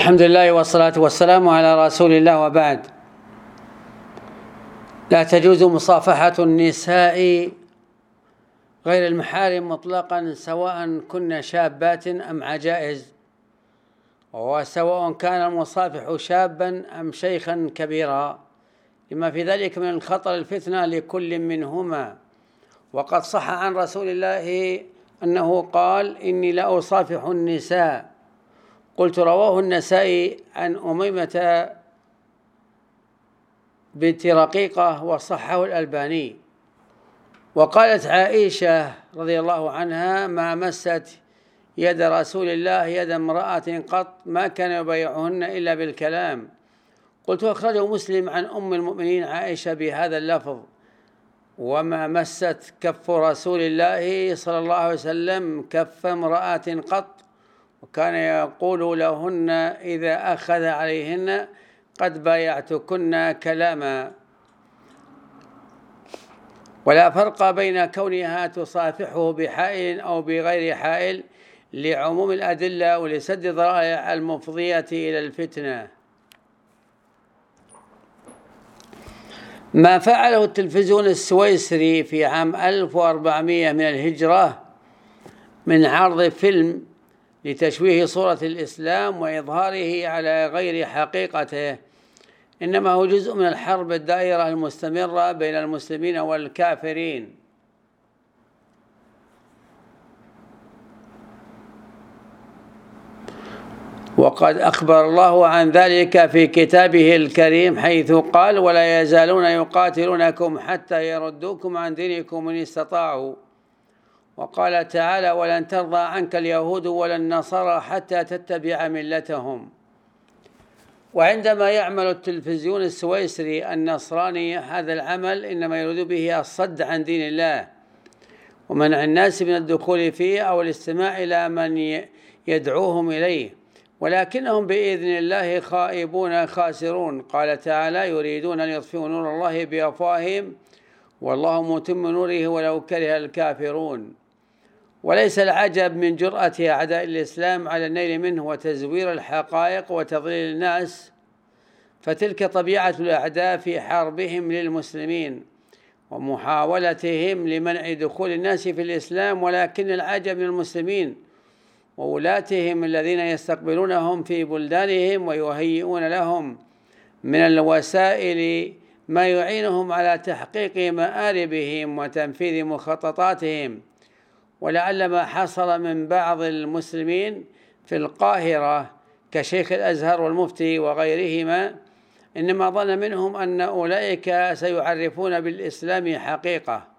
الحمد لله والصلاة والسلام على رسول الله، وبعد. لا تجوز مصافحة النساء غير المحارم مطلقا، سواء كن شابات أم عجائز، وسواء كان المصافح شابا أم شيخا كبيرا، لما في ذلك من الخطر الفتنة لكل منهما. وقد صح عن رسول الله أنه قال: إني لأصافح النساء. قلت: رواه النسائي عن أميمة بنت رقيقة وصححه الألباني. وقالت عائشة رضي الله عنها: ما مست يد رسول الله يد امرأة قط، ما كان يبايعهن إلا بالكلام. قلت: أخرجه مسلم عن أم المؤمنين عائشة بهذا اللفظ: وما مست كف رسول الله صلى الله عليه وسلم كف امرأة قط، وكان يقول لهن إذا أخذ عليهن: قد بايعتكن كلاما. ولا فرق بين كونها تصافحه بحائل أو بغير حائل، لعموم الأدلة ولسد الذرائع المفضية إلى الفتنة. ما فعله التلفزيون السويسري في عام 1400 من الهجرة من عرض فيلم لتشويه صورة الإسلام وإظهاره على غير حقيقته، إنما هو جزء من الحرب الدائرة المستمرة بين المسلمين والكافرين. وقد أخبر الله عن ذلك في كتابه الكريم، حيث قال: ولا يزالون يقاتلونكم حتى يردوكم عن دينكم إن استطاعوا. وقال تعالى: ولن ترضى عنك اليهود ولا النصارى حتى تتبع ملتهم. وعندما يعمل التلفزيون السويسري النصراني هذا العمل، إنما يريد به الصد عن دين الله ومنع الناس من الدخول فيه أو الاستماع إلى من يدعوهم إليه، ولكنهم بإذن الله خائبون خاسرون. قال تعالى: يريدون أن يطفئوا نور الله بأفواههم والله متم نوره ولو كره الكافرون. وليس العجب من جرأة أعداء الإسلام على النيل منه وتزوير الحقائق وتضليل الناس، فتلك طبيعة الأعداء في حربهم للمسلمين ومحاولتهم لمنع دخول الناس في الإسلام. ولكن العجب من المسلمين وولاتهم الذين يستقبلونهم في بلدانهم ويهيئون لهم من الوسائل ما يعينهم على تحقيق مآربهم وتنفيذ مخططاتهم. ولعل ما حصل من بعض المسلمين في القاهرة كشيخ الأزهر والمفتي وغيرهما، إنما ظن منهم أن أولئك سيعرفون بالإسلام حقيقة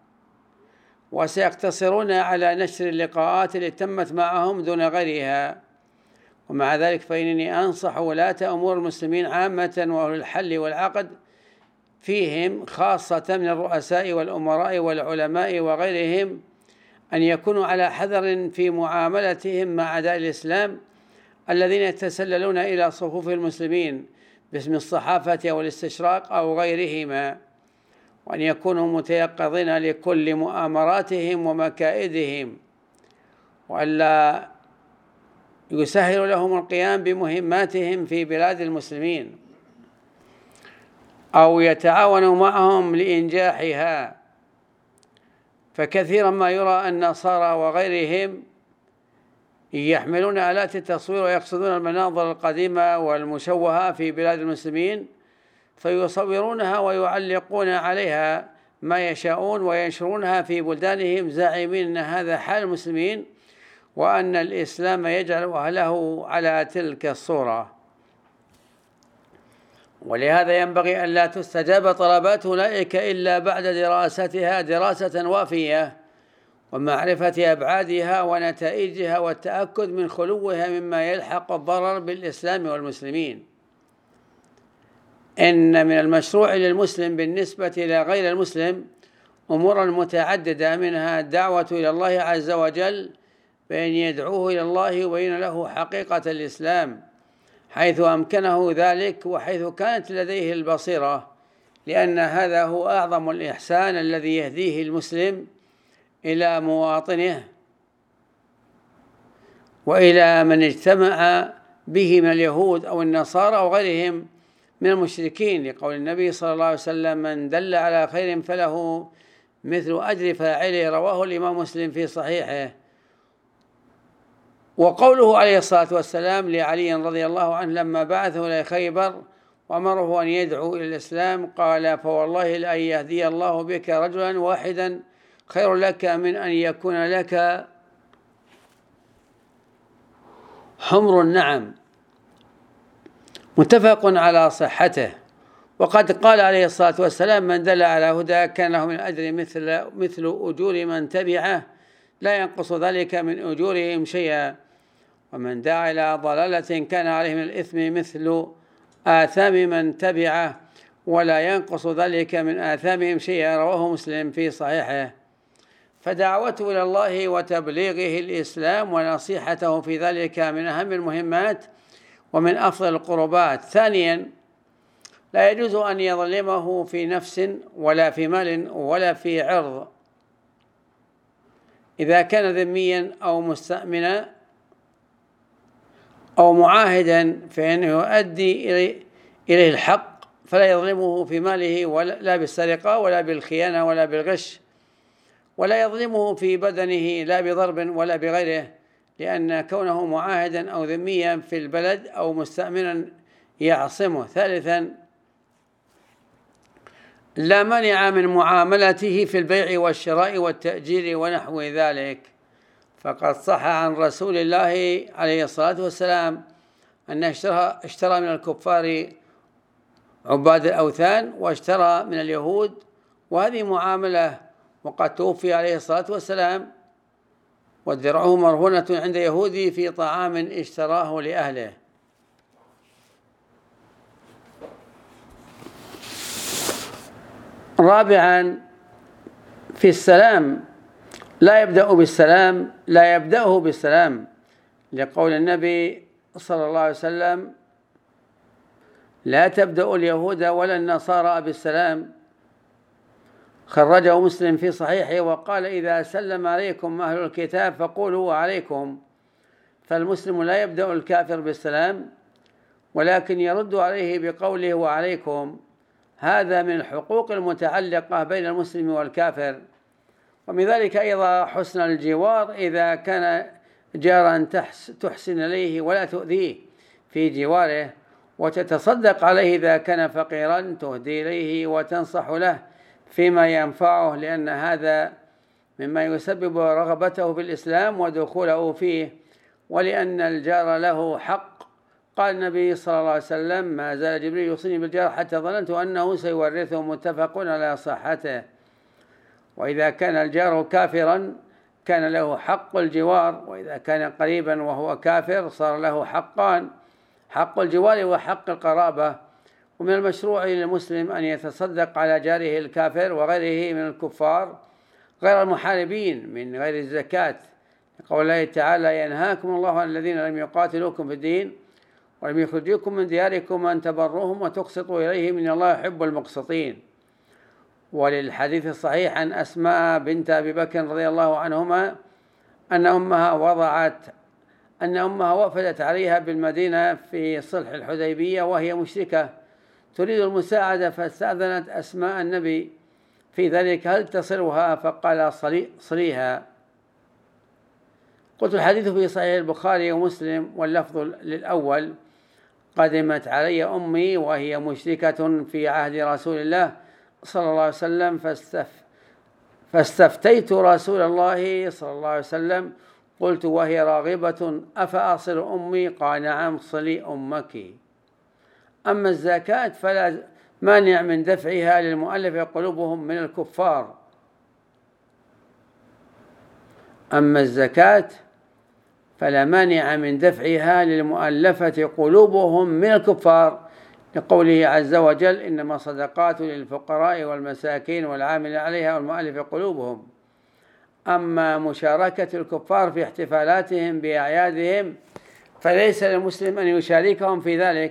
وسيقتصرون على نشر اللقاءات التي تمت معهم دون غيرها. ومع ذلك فإنني أنصح ولاة أمور المسلمين عامة وأهل الحل والعقد فيهم خاصة من الرؤساء والأمراء والعلماء وغيرهم أن يكونوا على حذر في معاملتهم مع أعداء الإسلام الذين يتسللون إلى صفوف المسلمين باسم الصحافة أو الاستشراق أو غيرهما، وأن يكونوا متيقظين لكل مؤامراتهم ومكائدهم، وألا يسهل لهم القيام بمهماتهم في بلاد المسلمين أو يتعاونوا معهم لإنجاحها. فكثيرا ما يرى النصارى وغيرهم يحملون آلات التصوير ويقصدون المناظر القديمة والمشوهة في بلاد المسلمين، فيصورونها ويعلقون عليها ما يشاءون وينشرونها في بلدانهم زاعمين أن هذا حال المسلمين وأن الإسلام يجعل أهله على تلك الصورة. ولهذا ينبغي أن لا تستجاب طلبات أولئك إلا بعد دراستها دراسة وافية ومعرفة أبعادها ونتائجها والتأكد من خلوها مما يلحق الضرر بالإسلام والمسلمين. إن من المشروع للمسلم بالنسبة إلى غير المسلم أمورا متعددة، منها الدعوة إلى الله عز وجل بأن يدعوه إلى الله ويبين له حقيقة الإسلام حيث أمكنه ذلك وحيث كانت لديه البصيرة، لأن هذا هو أعظم الإحسان الذي يهديه المسلم إلى مواطنه وإلى من اجتمع به من اليهود أو النصارى أو غيرهم من المشركين، لقول النبي صلى الله عليه وسلم: من دل على خير فله مثل أجر فاعله، رواه الإمام مسلم في صحيحه. وقوله عليه الصلاة والسلام لعلي رضي الله عنه لما بعثه إلى خيبر وأمره أن يدعو إلى الإسلام قال: فوالله لأن يهدي الله بك رجلا واحدا خير لك من أن يكون لك حمر النعم، متفق على صحته. وقد قال عليه الصلاة والسلام: من دل على هدى كان له من أجر مثل أجور من تبعه لا ينقص ذلك من أجورهم شيئا، ومن دعا إلى ضلالة كان عليه من الإثم مثل آثام من تبعه ولا ينقص ذلك من آثامهم شيئا، رواه مسلم في صحيحه. فدعوته إلى الله وتبليغه الإسلام ونصيحته في ذلك من أهم المهمات ومن أفضل القربات. ثانيا، لا يجوز أن يظلمه في نفس ولا في مال ولا في عرض، إذا كان ذميا أو مستأمنا أو معاهدا فإنه يؤدي إليه الحق، فلا يظلمه في ماله لا بالسرقة ولا بالخيانة ولا بالغش، ولا يظلمه في بدنه لا بضرب ولا بغيره، لأن كونه معاهدا أو ذميا في البلد أو مستأمنا يعصمه. ثالثا، لا مانع من معاملته في البيع والشراء والتأجير ونحو ذلك، فقد صح عن رسول الله عليه الصلاة والسلام أن اشترى من الكفار عباد الأوثان واشترى من اليهود، وهذه معاملة، وقد توفي عليه الصلاة والسلام ودرعه مرهونة عند يهودي في طعام اشتراه لأهله. رابعا، في السلام لا يبدأه بالسلام، لقول النبي صلى الله عليه وسلم: لا تبدأ اليهود ولا النصارى بالسلام، خرجه مسلم في صحيحه. وقال: إذا سلم عليكم أهل الكتاب فقولوا وعليكم. فالمسلم لا يبدأ الكافر بالسلام، ولكن يرد عليه بقوله وعليكم. هذا من الحقوق المتعلقة بين المسلم والكافر. ومن ذلك أيضا حسن الجوار، إذا كان جارا تحسن إليه ولا تؤذيه في جواره، وتتصدق عليه إذا كان فقيرا، تهدي إليه وتنصح له فيما ينفعه، لأن هذا مما يسبب رغبته في الإسلام ودخوله فيه، ولأن الجار له حق. قال النبي صلى الله عليه وسلم: ما زال جبريل يوصيني بالجار حتى ظننت أنه سيورثه، متفق على صحته. وإذا كان الجار كافرا كان له حق الجوار، وإذا كان قريبا وهو كافر صار له حقان: حق الجوار وحق القرابة. ومن المشروع للمسلم أن يتصدق على جاره الكافر وغيره من الكفار غير المحاربين من غير الزكاة، قول الله تعالى: ينهاكم الله عن الذين لم يقاتلوكم في الدين ولم يخرجوكم من دياركم أن تبروهم وتقسطوا إليهم إن الله يحب المقسطين. وللحديث الصحيح عن أسماء بنت أبي بكر رضي الله عنهما أن أمها وفدت عليها بالمدينة في صلح الحديبية وهي مشركة تريد المساعدة، فاستأذنت أسماء النبي في ذلك: هل تصلها؟ فقال: صليها. قلت: الحديث في صحيح البخاري ومسلم واللفظ للأول: قدمت علي أمي وهي مشركة في عهد رسول الله صلى الله عليه وسلم، فاستفتيت رسول الله صلى الله عليه وسلم، قلت وهي راغبة: أفأصل أمي؟ قال: نعم، صلي أمك. أما الزكاة فلا مانع من دفعها للمؤلف قلوبهم من الكفار. أما الزكاة فلا مانع من دفعها للمؤلفة قلوبهم من الكفار، لقوله عز وجل: إنما صدقات للفقراء والمساكين والعامل عليها والمؤلف قلوبهم. أما مشاركة الكفار في احتفالاتهم بأعيادهم فليس للمسلم أن يشاركهم في ذلك.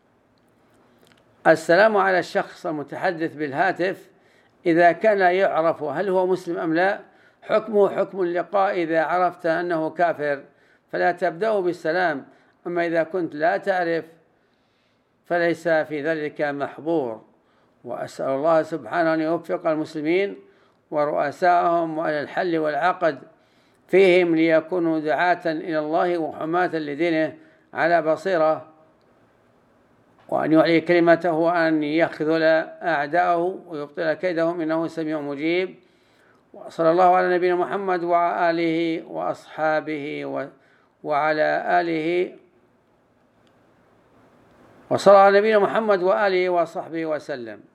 السلام على الشخص المتحدث بالهاتف إذا كان يعرف هل هو مسلم أم لا حكمه حكم اللقاء إذا عرفت أنه كافر، فلا تبدأ بالسلام. أما إذا كنت لا تعرف فليس في ذلك محظور. وأسأل الله سبحانه أن يوفق المسلمين ورؤساءهم وأهل الحل والعقد فيهم ليكونوا دعاة إلى الله وحماة لدينه على بصيرة، وأن يعلي كلمته وأن يخذل أعداءه ويبطل كيدهم، إنه سميع مجيب. وصلى الله على نبينا محمد وعلى آله وأصحابه وعلى آله وصلى على نبينا محمد وآله وصحبه وسلم.